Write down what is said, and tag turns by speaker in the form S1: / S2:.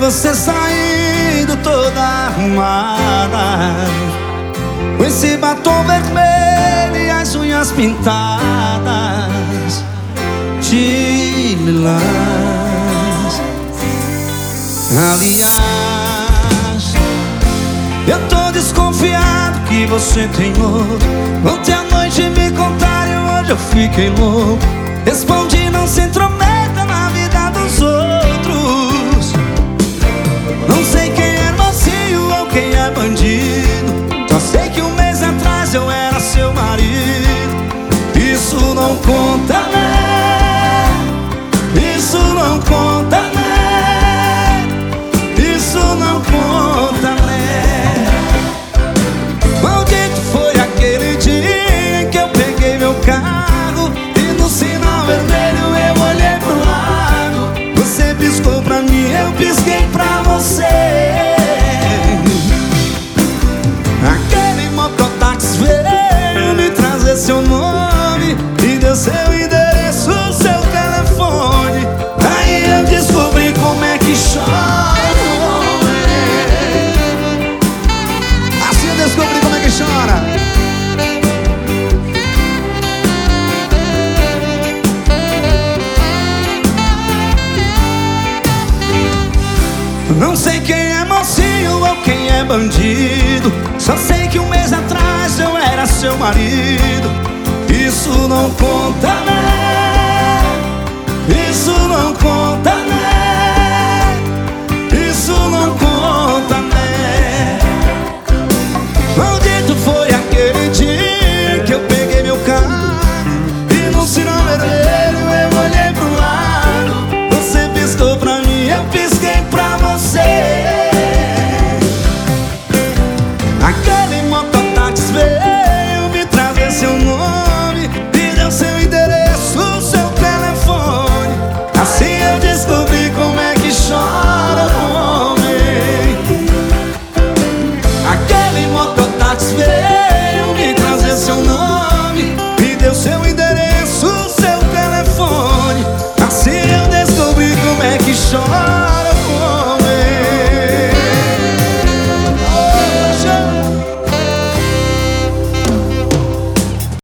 S1: você saindo toda arrumada, com esse batom vermelho e as unhas pintadas de lilás. Aliás, eu tô desconfiado que você tem outro. Ontem à noite me contaram e hoje eu fiquei louco. Respondi, não se intrometa na vida dos outros. Não sei quem é mocinho ou quem é bandido, só sei que um mês atrás eu era seu marido. Isso não conta, né? Isso não conta, né? Isso não conta, né? Maldito foi aquele dia em que eu peguei meu carro e no sinal vermelho eu olhei pro lado. Você piscou pra mim, eu pisquei pra você. Aquele mototáxi veio me trazer seu nome e deu seu endereço, seu telefone. Aí eu descobri como é que chora. Assim eu descobri como é que chora. Não sei quem é mocinho ou quem é bandido, só sei que um mês atrás eu era seu marido. Isso não conta, né? Isso não conta, né? Isso não conta, né? Maldito foi aquele dia que eu peguei meu carro e no sinal vermelho eu olhei pro lado. Você piscou pra mim, eu pisquei